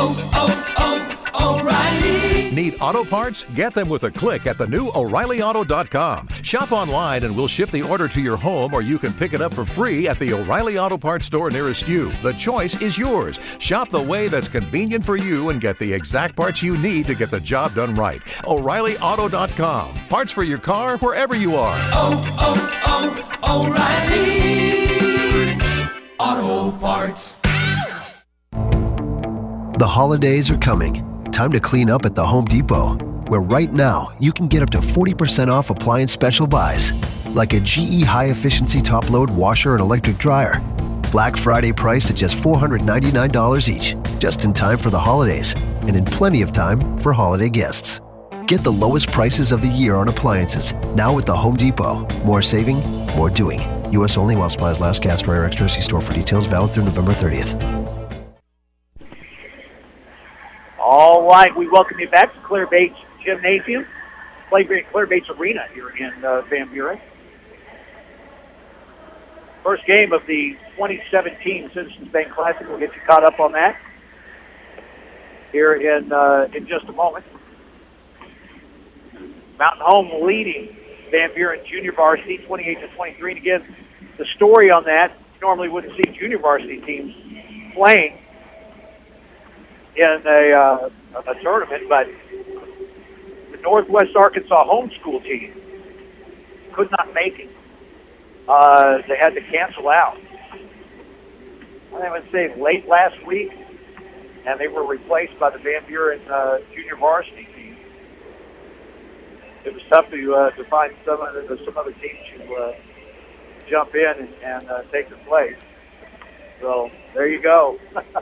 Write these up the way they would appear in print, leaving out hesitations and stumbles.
O'Reilly. Need auto parts? Get them with a click at the new O'ReillyAuto.com. Shop online and we'll ship the order to your home, or you can pick it up for free at the O'Reilly Auto Parts store nearest you. The choice is yours. Shop the way that's convenient for you and get the exact parts you need to get the job done right. O'ReillyAuto.com. Parts for your car wherever you are. O'Reilly Auto Parts. The holidays are coming. Time to clean up at the Home Depot, where right now you can get up to 40% off appliance special buys, like a GE high-efficiency top-load washer and electric dryer. Black Friday priced at just $499 each, just in time for the holidays, and in plenty of time for holiday gifts. Get the lowest prices of the year on appliances, now at the Home Depot. More saving, more doing. U.S. only while supplies last. Gas, dryer, extra. See store for details. Valid through November 30th. All right, we welcome you back to Clear Bates Gymnasium, Clear Bates Arena here in Van Buren. First game of the 2017 Citizens Bank Classic. We'll get you caught up on that here in just a moment. Mountain Home leading Van Buren Junior Varsity 28-23. And again, the story on that, you normally wouldn't see junior varsity teams playing in a tournament, but the Northwest Arkansas homeschool team could not make it. They had to cancel out. I would say late last week, and they were replaced by the Van Buren junior varsity team. It was tough to find some other teams to jump in and take their place. So there you go.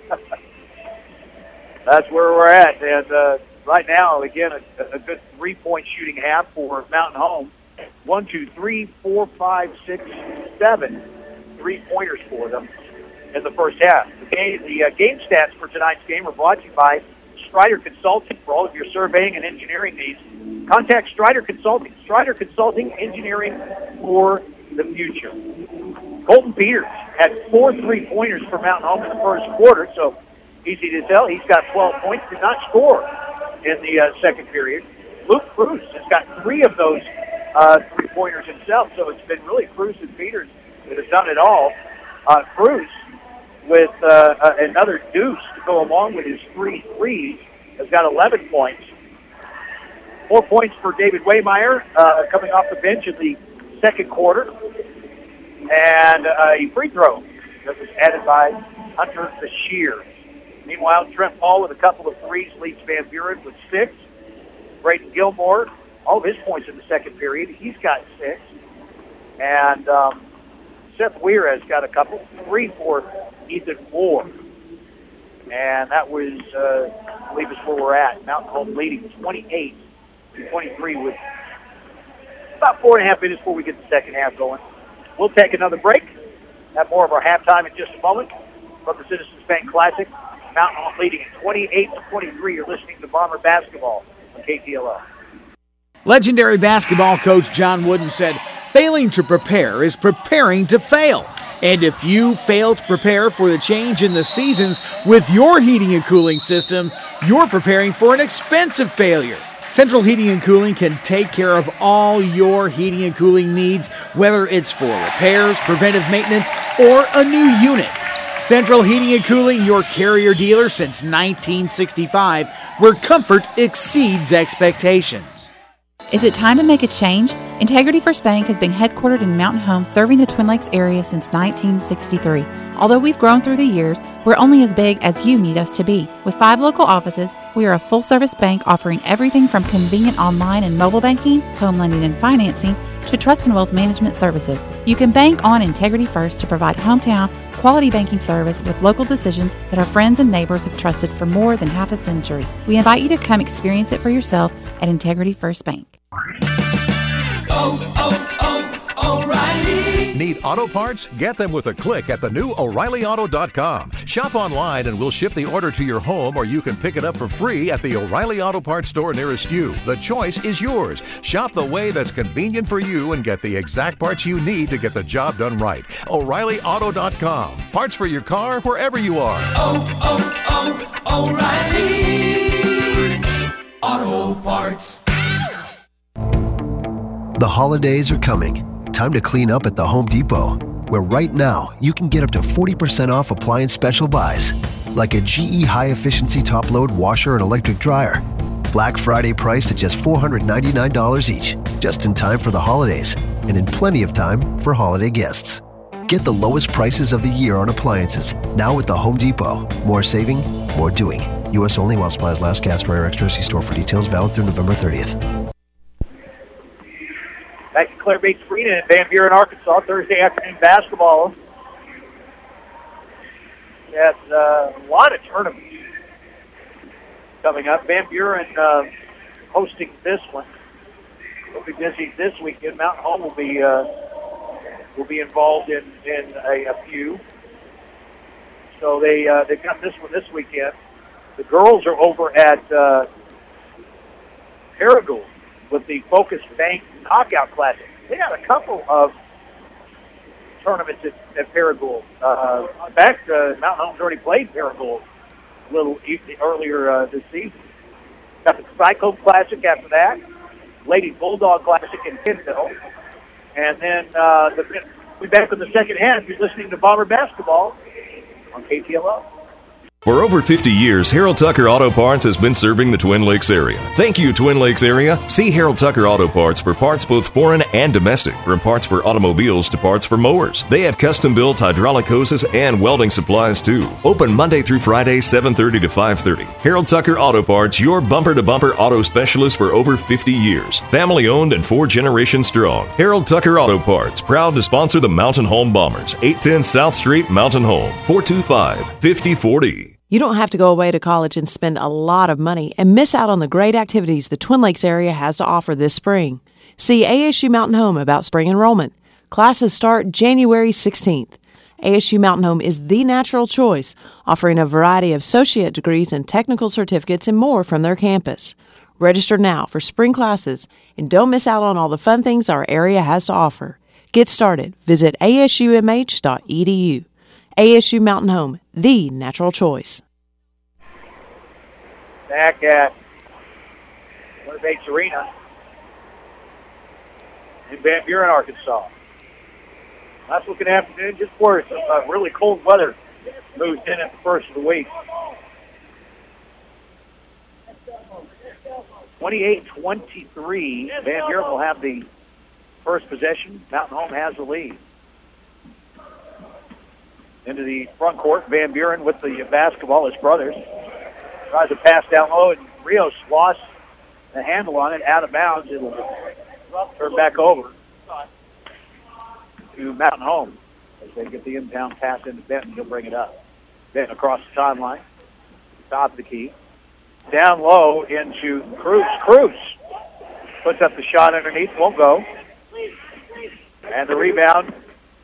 That's where we're at. And right now, again, a good 3-point shooting half for Mountain Home. 1, 2, 3, 4, 5, 6, 7 3-pointers for them in the first half. The game stats for tonight's game are brought to you by Strider Consulting. For all of your surveying and engineering needs, contact Strider Consulting. Strider Consulting, engineering for the future. Colton Peters had 4 3-pointers for Mountain Home in the first quarter, so easy to tell. He's got 12 points, did not score in the second period. Luke Cruz has got 3 of those 3-pointers himself, so it's been really Cruz and Peters that have done it all. Cruz with another deuce to go along with his 3 threes has got 11 points. 4 points for David Waymeyer coming off the bench in the second quarter. And a free throw that was added by Hunter Bashir. Meanwhile, Trent Paul with a couple of threes leads Van Buren with 6. Braden Gilmore, all of his points in the second period. He's got 6. And Seth Weir has got a couple. 3 for Ethan Moore. And that was, I believe, is where we're at. Mountain Home leading 28-23 with about 4.5 minutes before we get the second half going. We'll take another break. Have more of our halftime in just a moment from the Citizens Bank Classic. Mountain Home leading at 28-23. You're listening to Bomber Basketball on KTLO. Legendary basketball coach John Wooden said, "Failing to prepare is preparing to fail." And if you fail to prepare for the change in the seasons with your heating and cooling system, you're preparing for an expensive failure. Central Heating and Cooling can take care of all your heating and cooling needs, whether it's for repairs, preventive maintenance, or a new unit. Central Heating and Cooling, your Carrier dealer since 1965, where comfort exceeds expectations. Is it time to make a change? Integrity First Bank has been headquartered in Mountain Home, serving the Twin Lakes area since 1963. Although we've grown through the years, we're only as big as you need us to be. With 5 local offices, we are a full-service bank offering everything from convenient online and mobile banking, home lending and financing, to trust and wealth management services. You can bank on Integrity First to provide hometown, quality banking service with local decisions that our friends and neighbors have trusted for more than half a century. We invite you to come experience it for yourself at Integrity First Bank. O'Reilly. Need auto parts? Get them with a click at the new O'ReillyAuto.com. Shop online and we'll ship the order to your home, or you can pick it up for free at the O'Reilly Auto Parts store nearest you. The choice is yours. Shop the way that's convenient for you and get the exact parts you need to get the job done right. O'ReillyAuto.com. Parts for your car wherever you are. O'Reilly Auto Parts. The holidays are coming. Time to clean up at the Home Depot, where right now you can get up to 40% off appliance special buys, like a GE high-efficiency top-load washer and electric dryer. Black Friday priced at just $499 each, just in time for the holidays, and in plenty of time for holiday guests. Get the lowest prices of the year on appliances, now at the Home Depot. More saving, more doing. U.S. only while supplies last. Gas dryer extra. See store for details. Valid through November 30th. Back to Claire Bates Arena in Van Buren, Arkansas, Thursday afternoon basketball. Yes, a lot of tournaments coming up. Van Buren hosting this one. We'll be busy this weekend. Mountain Home will be involved in a few. So they've got this one this weekend. The girls are over at Paragould with the Focus Bank Knockout Classic. They got a couple of tournaments at Paragould. In fact, Mountain Home's already played Paragould a little earlier this season. Got the Cyclone Classic after that, Lady Bulldog Classic in Kenville, and then we'll be back in the second half. You're listening to Bomber Basketball on KTLO. For over 50 years, Harold Tucker Auto Parts has been serving the Twin Lakes area. Thank you, Twin Lakes area. See Harold Tucker Auto Parts for parts both foreign and domestic, from parts for automobiles to parts for mowers. They have custom-built hydraulic hoses and welding supplies, too. Open Monday through Friday, 7:30 to 5:30. Harold Tucker Auto Parts, your bumper-to-bumper auto specialist for over 50 years. Family-owned and 4 generations strong. Harold Tucker Auto Parts, proud to sponsor the Mountain Home Bombers. 810 South Street, Mountain Home, 425-5040. You don't have to go away to college and spend a lot of money and miss out on the great activities the Twin Lakes area has to offer this spring. See ASU Mountain Home about spring enrollment. Classes start January 16th. ASU Mountain Home is the natural choice, offering a variety of associate degrees and technical certificates and more from their campus. Register now for spring classes and don't miss out on all the fun things our area has to offer. Get started. Visit asumh.edu. ASU Mountain Home, the natural choice. Back at Claire Bates Arena in Van Buren, Arkansas. Last looking afternoon, just before some really cold weather moved in at the first of the week. 28-23, Van Buren will have the first possession. Mountain Home has the lead. Into the front court, Van Buren with the basketball, his brothers. Tries to pass down low, and Rios lost the handle on it, out of bounds. It'll turn back over to Mountain Home as they get the inbound pass into Benton. He'll bring it up. Benton across the timeline, top of the key. Down low into Cruz. Cruz puts up the shot underneath, won't go. And the rebound.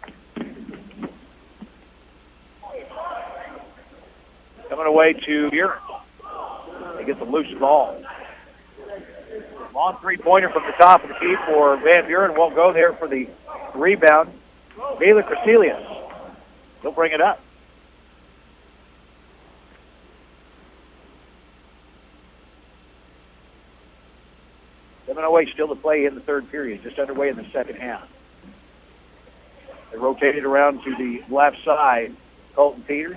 Coming away to Buren. They get the loose ball. Long three-pointer from the top of the key for Van Buren. Won't go there for the rebound. Baylor Crecelius. He'll bring it up. Coming away still to play in the third period. Just underway in the second half. They rotated around to the left side. Colton Peters.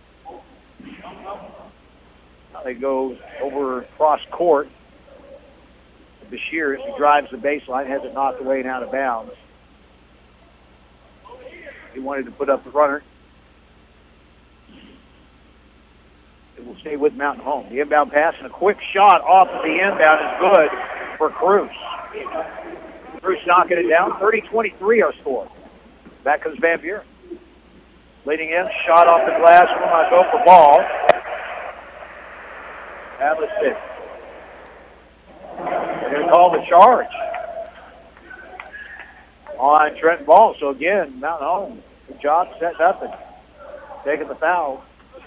They go over cross court. Bashir, as he drives the baseline, has it knocked away and out of bounds. He wanted to put up the runner. It will stay with Mountain Home. The inbound pass and a quick shot off of the inbound is good for Cruz. Cruz knocking it down. 30-23 our score. Back comes Van Buren. Leading in, shot off the glass, will not go for ball. Atlas hit. They're going to call the charge on Trenton Ball. So again, Mountain Home, good job setting up and taking the foul.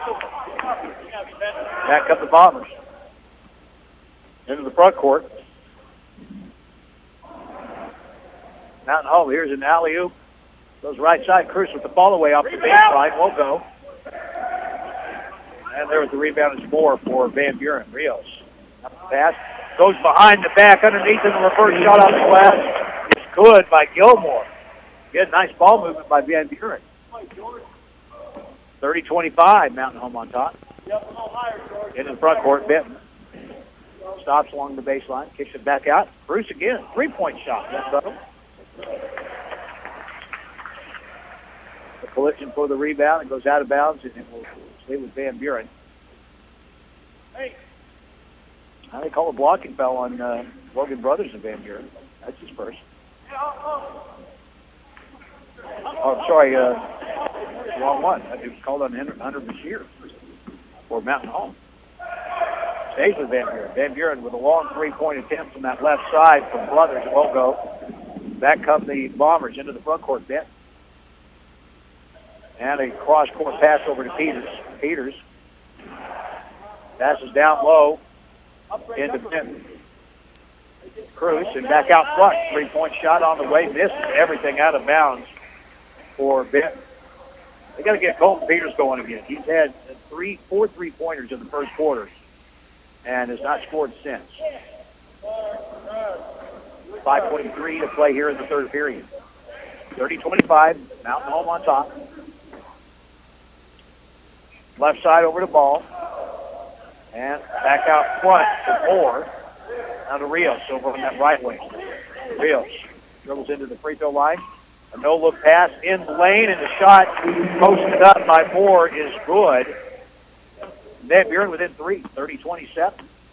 Back up the Bombers. Into the front court. Mountain Home, here's an alley-oop. Goes right side. Cruz with the ball away off the baseline. Won't go. And there was the rebound is more for Van Buren. Rios. Up the pass. Goes behind the back, underneath in the reverse shot off the glass. It's good by Gilmore. Good, nice ball movement by Van Buren. 30-25, Mountain Home on top. Into the front court, Benton. Stops along the baseline, kicks it back out. Bruce again, three-point shot. That's up. The collision for the rebound. It goes out of bounds, and it will stay with Van Buren. How they call a blocking foul on Logan Brothers and Van Buren. That's his first. Oh, sorry, wrong one. It was called on Hunter Bashir for Mountain Home. Stays with Van Buren. Van Buren with a long three-point attempt from that left side from Brothers. It won't go. Back come the Bombers into the front court bit. And a cross-court pass over to Peters. Peters passes down low into Benton. Cruz and back out front. Three-point shot on the way. Misses everything out of bounds for Benton. They got to get Colton Peters going again. He's had four three-pointers in the first quarter and has not scored since. 5:23 to play here in the third period. 30-25, Mountain Home on top. Left side over to Ball. And back out front to Moore. Now to Rios over on that right wing. Rios dribbles into the free throw line. A no-look pass in the lane, and the shot posted up by Moore is good. Van Buren within three, 30-27.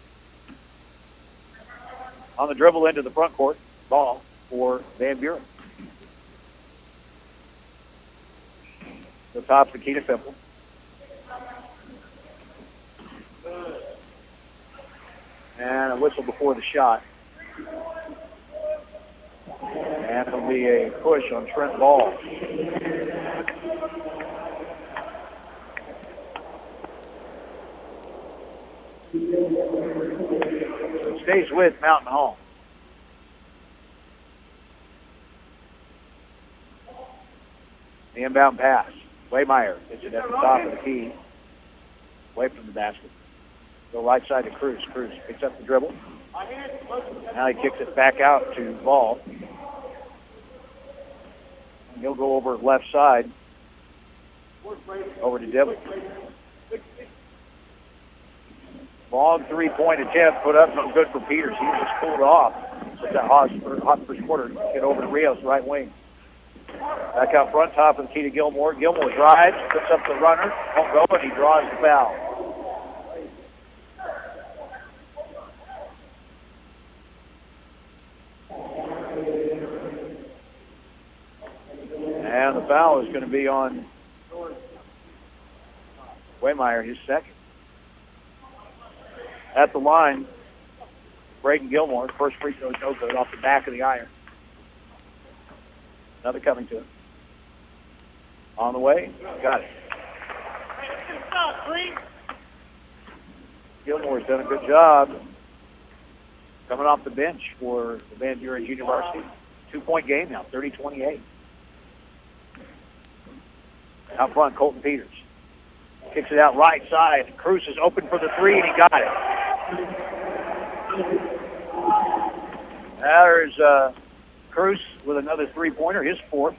On the dribble into the front court, Ball for Van Buren. The top for Keita Fimple. And a whistle before the shot. And it'll be a push on Trent Ball. So it stays with Mountain Home. The inbound pass. Waymeyer hits it at the top of the key. Away from the basket. Go right side to Cruz. Cruz picks up the dribble. Now he kicks it back out to Ball. And he'll go over left side. Over to Dibble. Long three-point attempt put up, no good for Peters. He just pulled off. So that hot first quarter. Get over to Rios, right wing. Back out front, top of the key to Gilmore. Gilmore drives, puts up the runner. Won't go, and he draws the foul. And the foul is going to be on Waymeyer, his second. At the line, Braden Gilmore. First free throw is no good off the back of the iron. Another coming to him. On the way. Got it. Gilmore's done a good job coming off the bench for the Van Buren Junior Varsity. 2-point game now, 30-28. Out front, Colton Peters. Kicks it out right side. Cruz is open for the three, and he got it. Now there's Cruz with another three-pointer, his fourth.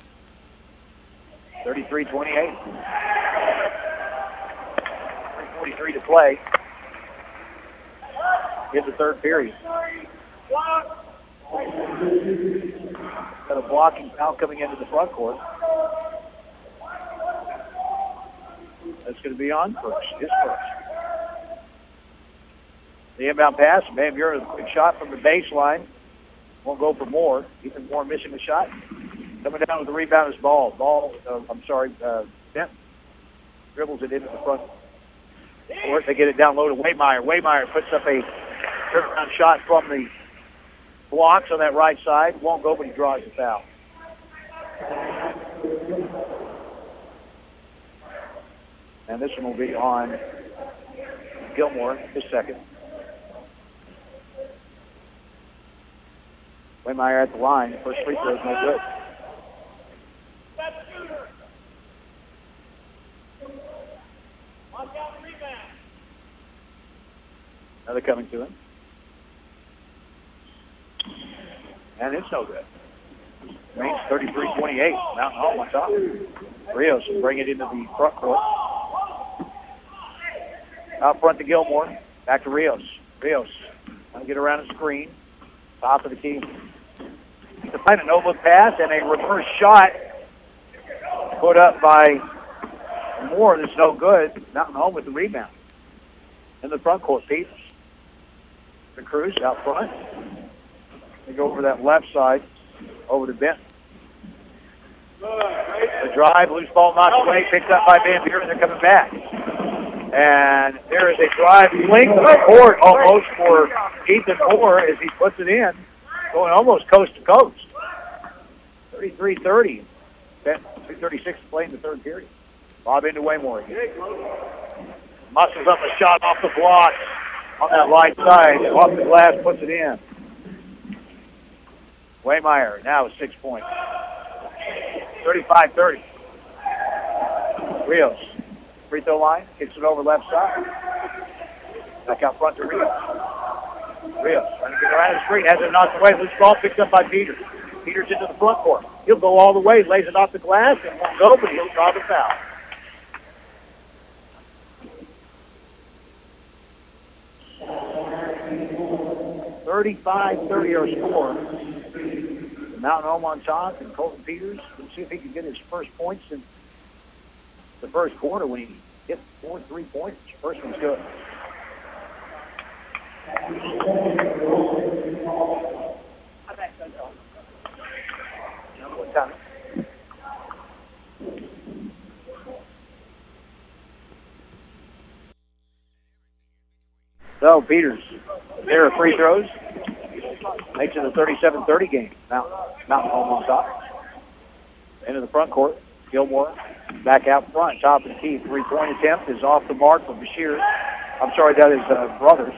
33-28. 3:43 to play in the third period. Got a blocking foul coming into the front court. That's going to be on first, his first. The inbound pass, Van Buren with a quick shot from the baseline. Won't go for Moore. Ethan Moore missing the shot. Coming down with the rebound is Ball. Benton dribbles it into the front court. They get it down low to Waymeyer. Waymeyer puts up a turnaround shot from the blocks on that right side. Won't go, but he draws the foul. And this one will be on Gilmore, his second. Waymeyer at the line. First free throw is no good. Another coming to him. And it's no good. Remains 33-28. Mountain Home on top. Rios will bring it into the front court. Out front to Gilmore. Back to Rios. Rios trying to get around the screen. Top of the key. To find an over pass and a reverse shot put up by Moore. That's no good. Mountain Home with the rebound. In the front court, Peters. The Cruz out front. They go over that left side, over to Benton. The drive, loose ball knocked away, picked up by Van Buren, they're coming back. And there is a drive length of the court almost for Ethan Moore as he puts it in, going almost coast to coast. 33-30. 2:36 to play in the third period. Bob into Waymore again. Muscles up a shot off the block on that right side. Off the glass, puts it in. Waymeyer now with 6 points. 35-30. Rios. Free throw line. Kicks it over left side. Back out front to Rios. Rios trying to get around the screen. Has it knocked away. Loose ball picked up by Peters. Peters into the front court. He'll go all the way. Lays it off the glass and won't go, but he'll draw the foul. $35-30 our score. Mountain Home on top, and Colton Peters. Let's see if he can get his first points in the first quarter when he hit 4 3-pointers. First one's good. What time? So Peters, there are free throws. Makes it a 37-30 game. Mountain Home on top. Into the front court. Gilmore back out front. Top of the key. 3-point attempt is off the mark for Bashir. I'm sorry, that is Brothers.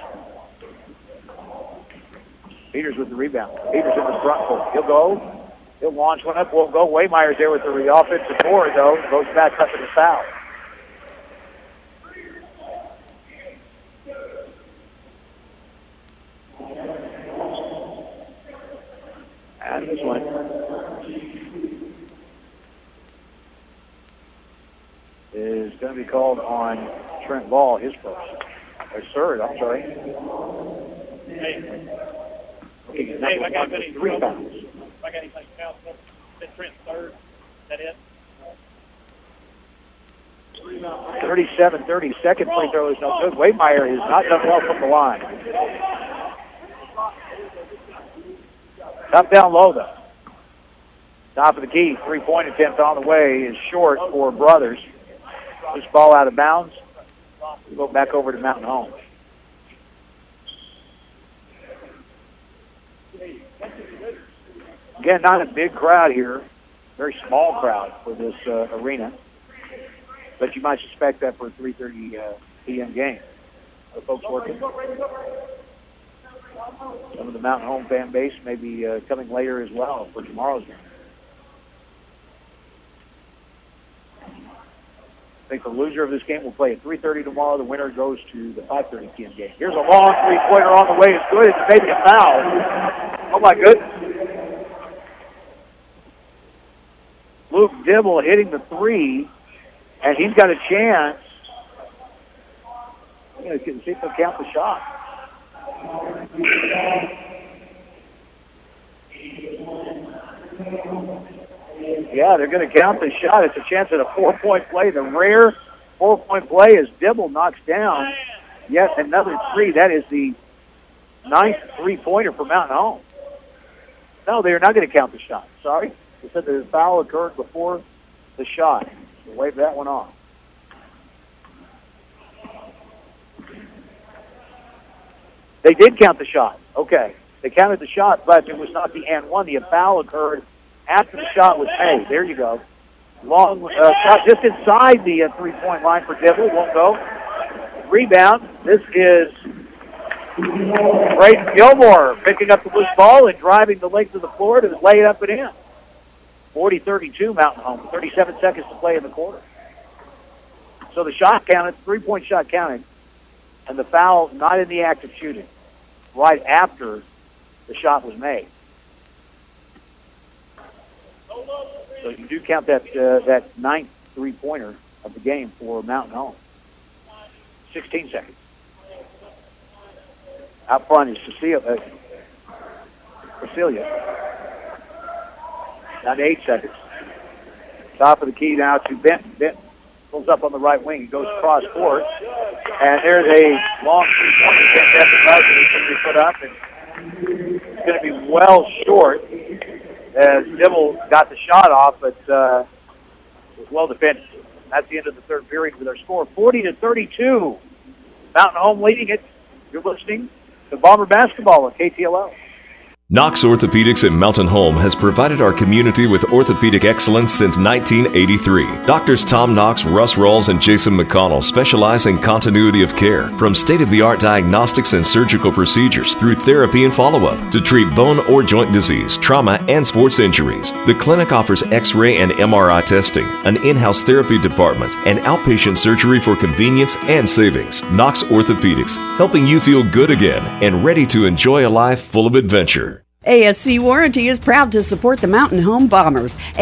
Peters with the rebound. Peters in the front court. He'll go. He'll launch one up. Won't go. Waymeyer's there with the offensive board, though. Goes back up to the foul. And this one is going to be called on Trent Ball, his first. Or third, I'm sorry. Hey, I got any 3 fouls. If I got anything else, then Trent's third. Is that it? 37-30. Second free throw is no good. Waymeyer has not done well from the line. Up down low, though. Top of the key. 3-point attempt on the way is short for Brothers. This ball out of bounds. We'll go back over to Mountain Home. Again, not a big crowd here. Very small crowd for this arena. But you might suspect that for a 3:30 p.m. game. The folks working. Some of the Mountain Home fan base may be coming later as well for tomorrow's game. I think the loser of this game will play at 3:30 tomorrow. The winner goes to the 5:30 p.m. game. Here's a long three-pointer on the way. It's good. It's maybe a foul. Oh, my goodness. Luke Dibble hitting the three, and he's got a chance. I'm going to see if they'll count the shot. Yeah, they're going to count the shot. It's a chance at a 4-point play. The rare 4-point play as Dibble knocks down yet another three. That is the 9th three-pointer for Mountain Home. No, they're not going to count the shot. Sorry. They said the foul occurred before the shot. So wave that one off. They did count the shot. Okay. They counted the shot, but it was not the and one. The foul occurred after the shot was made. There you go. Long shot just inside the 3-point line for Dibble. Won't go. Rebound. This is Braden Gilmore picking up the loose ball and driving the length of the floor to lay it up and in. 40-32 Mountain Home. 37 seconds to play in the quarter. So the shot counted, 3-point shot counted, and the foul not in the act of shooting, right after the shot was made. So you do count that ninth three-pointer of the game for Mountain Home. 16 seconds. Out front is Cecilia. Down to 8 seconds. Top of the key now to Benton. Benton pulls up on the right wing. He goes across court. And there's a long three-pointer at the buzzer that's going to be put up. And it's going to be well short as Dibble got the shot off, but it was well defended. That's the end of the third period with our score, 40-32. Mountain Home leading it. You're listening to Bomber Basketball on KTLO. Knox Orthopedics in Mountain Home has provided our community with orthopedic excellence since 1983. Doctors Tom Knox, Russ Rawls, and Jason McConnell specialize in continuity of care, from state-of-the-art diagnostics and surgical procedures through therapy and follow-up to treat bone or joint disease, trauma, and sports injuries. The clinic offers X-ray and MRI testing, an in-house therapy department, and outpatient surgery for convenience and savings. Knox Orthopedics, helping you feel good again and ready to enjoy a life full of adventure. ASC Warranty is proud to support the Mountain Home Bombers.